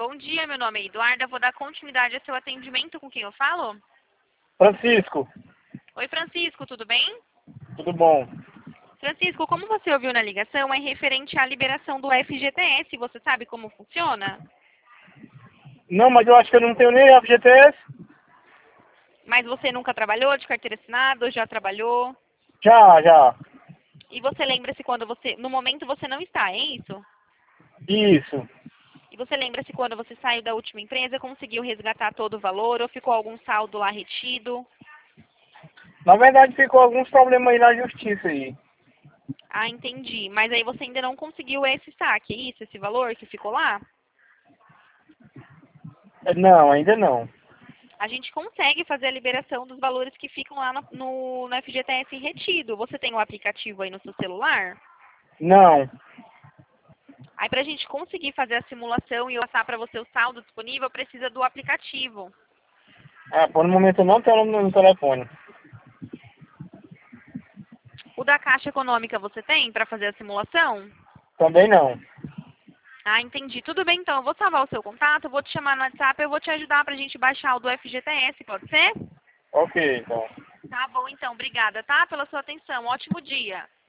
Bom dia, meu nome é Eduarda. Vou dar continuidade ao seu atendimento. Com quem eu falo? Francisco, Oi, Francisco, tudo bem? tudo bom? Francisco, como você ouviu na ligação, é referente à liberação do FGTS. Você sabe como funciona? Não, mas eu acho que eu não tenho nem FGTS. Mas você nunca trabalhou de carteira assinada ou já trabalhou? Já. E você lembra-se quando você... No momento você não está, é isso? Isso. E você lembra-se quando você saiu da última empresa, conseguiu resgatar todo o valor ou ficou algum saldo lá retido? Na verdade, ficou alguns problemas aí na justiça aí. Ah, entendi. Mas aí você ainda não conseguiu esse saque, é isso? Esse valor que ficou lá? Não, ainda não. A gente consegue fazer a liberação dos valores que ficam lá no FGTS retido. Você tem o aplicativo aí no seu celular? Não. Aí, para a gente conseguir fazer a simulação e eu passar para você o saldo disponível, precisa do aplicativo. Por no momento eu não tenho no telefone. O da Caixa Econômica você tem para fazer a simulação? Também não. Ah, entendi. Tudo bem, então. Eu vou salvar o seu contato, eu vou te chamar no WhatsApp, eu vou te ajudar para a gente baixar o do FGTS, pode ser? Ok, então. Tá bom, então. Obrigada, tá? Pela sua atenção. Ótimo dia.